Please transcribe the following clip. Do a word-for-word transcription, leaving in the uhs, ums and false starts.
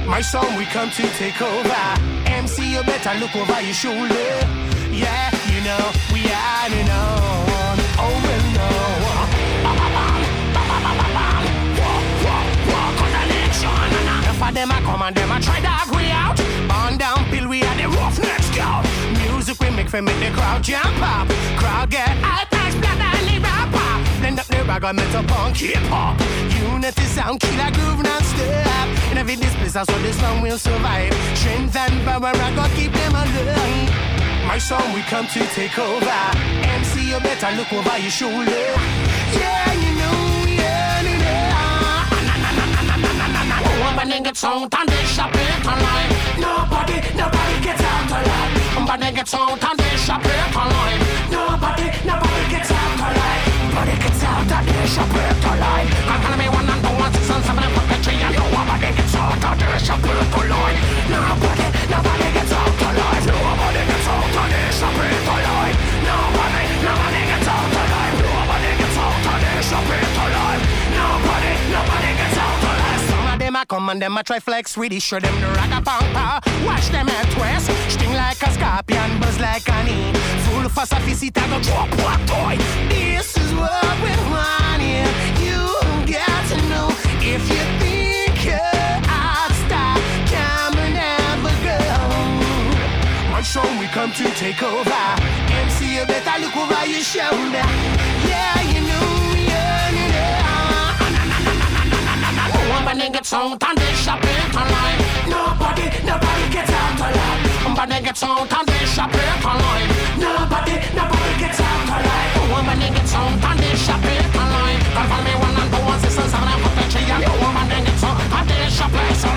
My song, we come to take over. M C, you better look over your shoulder. Yeah, you know, we are you know. Oh, well, no. Walk on the nation. Enough of them, I come and them, I try to agree out. On down, Bill, we are the roughnecks scout. Music we make for make the crowd jump up. Crowd get high, thanks, blood, and the rapper. Blend up the rag and metal punk hip-hop. Unity sound, killer groove non-stop. In every displace, that's what this song will survive. Strength and power, I gotta keep them alive. My song, we come to take over. M C, you better look over your shoulder. Yeah, you know, yeah, you know. When they get out and they shop it online. Nobody, nobody gets out alive. When they get out and they shop it online. Nobody, nobody gets out alive. Nobody gets out and they shop it alive. I'm gonna be one and two, one, six, and seven, and put the tree. And nobody gets out and they shop it alive. Nobody, nobody gets out alive. Nobody gets out and they shop it alive. Nobody, nobody gets out alive. Nobody gets out and they shop it alive. Nobody, nobody gets out alive. Some of them I come and them I try flex. Really show them the ragapampa. Watch them at twist. Sting like a scorpion, buzz like an e. Full for sophisticated, go drop what toy. This is what we want here. You got to know if you think you're out stop, come and never go. My song we come to take over. M C, you better look over your shoulder. Yeah, you know, yeah, you know. When they get out and they shop it online. Nobody, nobody gets out alive. When they get out and they shop it online. Nobody, nobody gets out alive. When they get out and they shop it online. Don't follow me one and two, one, six, and seven, and put the tree. And when they get out and they shop it online.